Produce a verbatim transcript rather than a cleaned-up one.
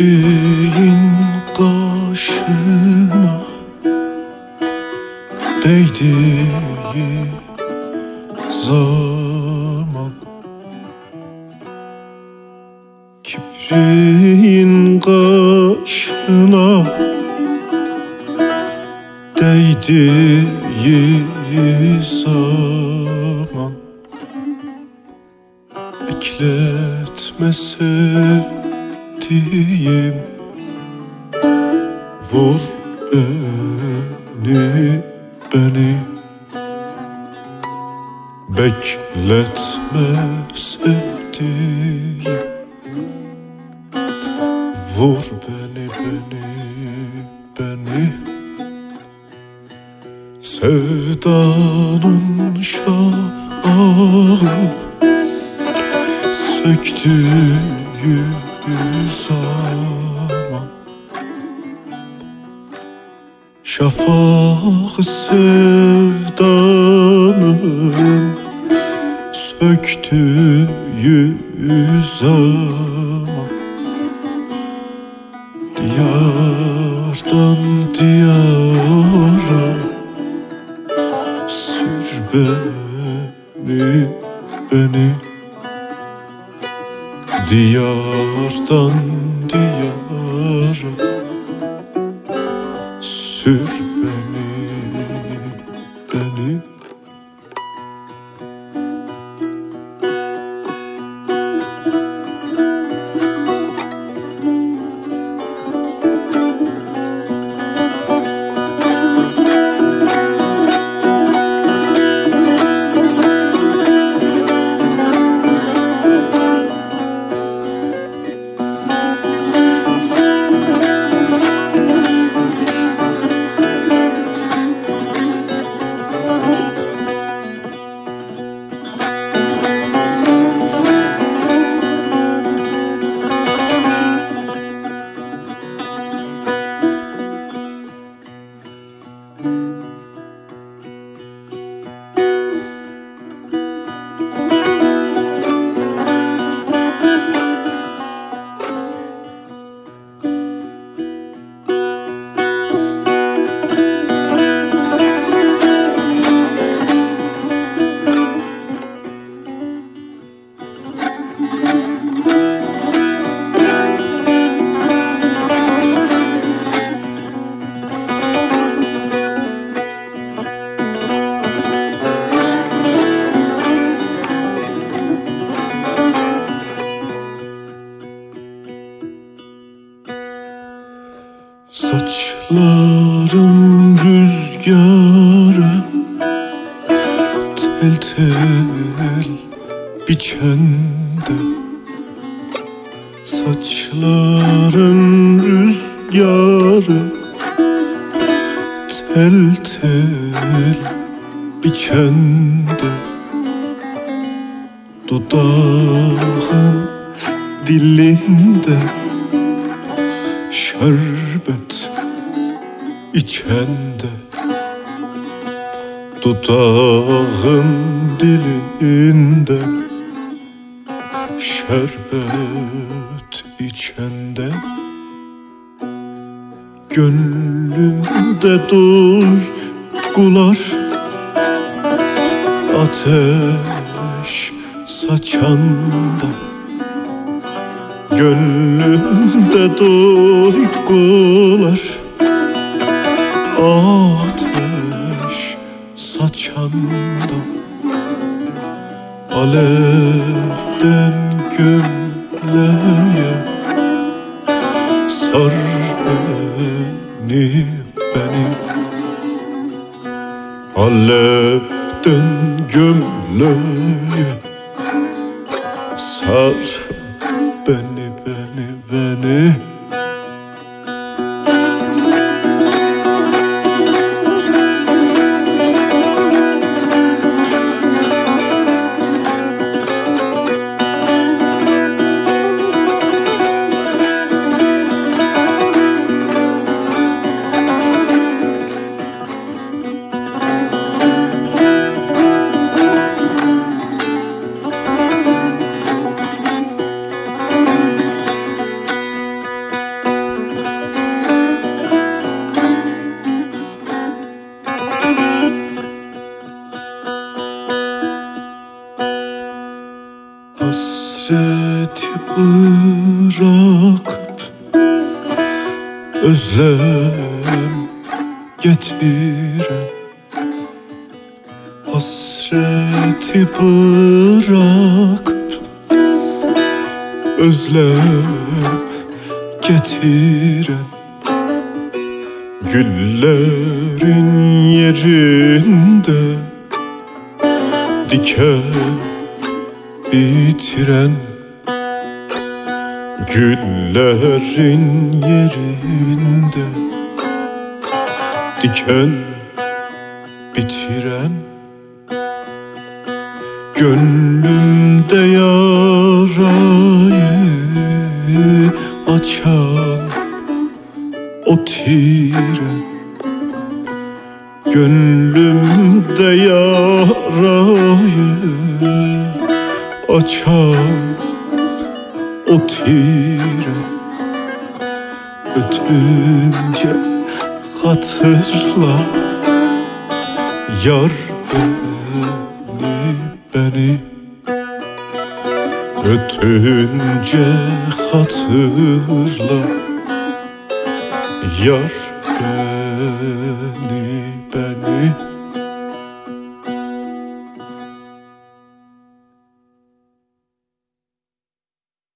Kibriğin kaşına değdiği zaman, kibriğin kaşına değdiği zaman, bekletme sevdiğim, vur beni, beni bekletme sevdiğim, vur beni, beni, beni. Sevdanın şafağı söktüğü zaman, şafak sevdanın söktüğü zaman, diyardan diyara sür beni, beni. Diyardan diyara sür beni, beni. Saçların rüzgarı tel tel biçende, saçların rüzgarı tel tel biçende, dudağın dilinde şerbet içende, dudağın dilinde şerbet içende, gönlümde duygular ateş saçanda, gönlümde duygular ateş saçanda, alevden gömleğe sar beni, beni. Alevden gömleğe sar beni, beni, beni. bırakıp özlem getiren, hasreti bırakıp özlem getiren, güllerin yerinde diken bitiren, güllerin yerinde diken bitiren, gönlümde yarayı açan o tire, gönlümde yarayı açan o tire, ötünce hatırla yar beni, beni. Ötünce hatırla yar beni, beni.